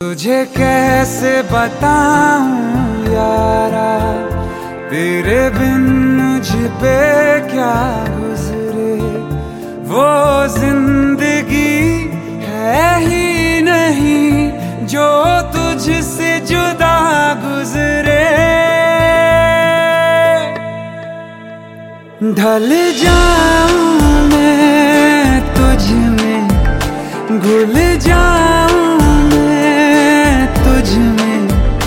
तुझे कैसे बताऊं यारा, तेरे बिन मुझ पे क्या गुजरे। वो जिंदगी है ही नहीं जो तुझसे जुदा गुजरे। ढल जा